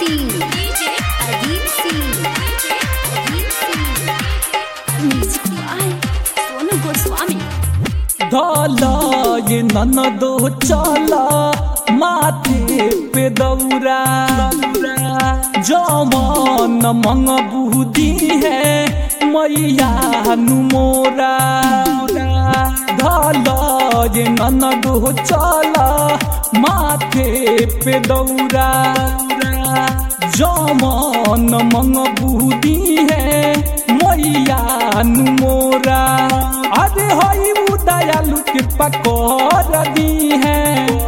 Singh Ajeet Singh music by Sonu Goswami. धला ये ननदो चला माथे पे दौरा जवान मंग बुद्धि है मैया नु मोरा। धला ये ननदो चला माथे पे दौरा जवान मंग बुद्धि है मैया नु मोरा। अरे हई दयालु कृपा कर दी है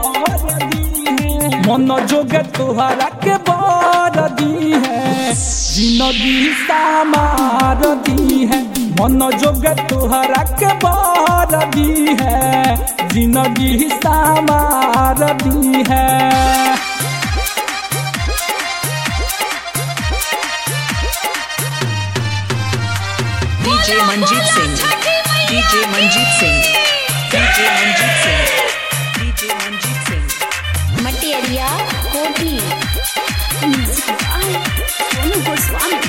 मन जोग तोहरा के बर दी है जिंदगी समार दी है मन जोग तोहरा के बर दी है जिंदगी समार दी है। DJ Manjeet Singh, DJ Manjeet Singh, DJ Manjeet Singh, DJ Manjeet Singh, Matiyariya कोठी म्यूजिक बाय सोनू गोस्वामी।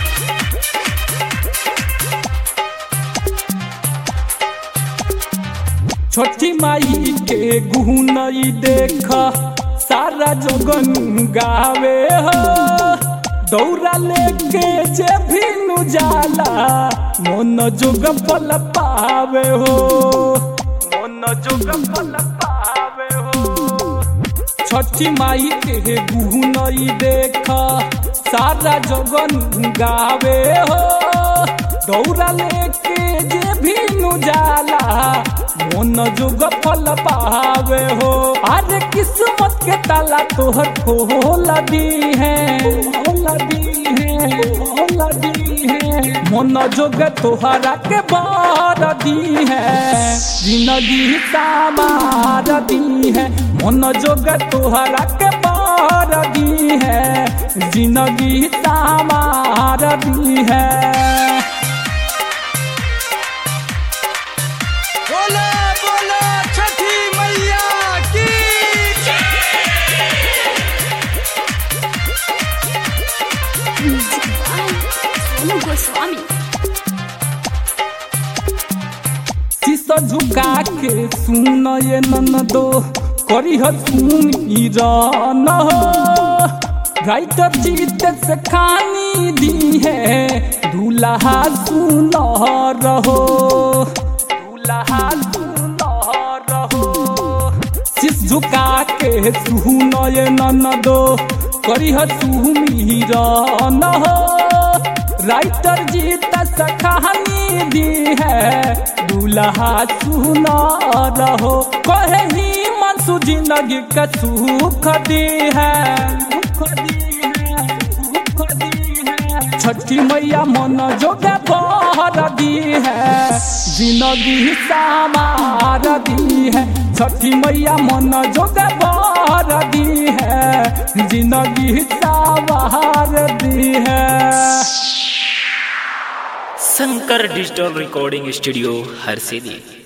छोटी माई के गुनई देख सारा जगन गावे हो दौरा लेके जे भी नु जाला मन जोग फल पावे हो मन जोग फल पावे हो। छठी माई के गुनई देख सारा जगन गावे हो दौरा लेके जे भी नु जाला मन जोग फल पावे हो। अरे किस्मत के ताला तोहर खोल दी है मन जोग तोहरा के बार दी है जिंदगी समार दी है मन जोग तोहरा के बार दी है जिंदगी समार दी है। Music by Sonu Goswami. शीश झुका के सुन ये ननदो करी सुन न हो राइटर जीत से खानी दी है दूल्हा सुन रहो दूल्हा सुन रहो। शीश झुका के सुन ये ननदो करी न हो राइटर जीत से कहानी दी है दूल्हा सुन रहो। कहे ही मनसू जिंदगी का सुख दी है छठी मैया मन जोगे बहर दी है जिंदगी समार दी है छठी मैया मन जोगे बहर दी है जिंदगी समार दी है। Shankar digital recording studio Harsiddhi.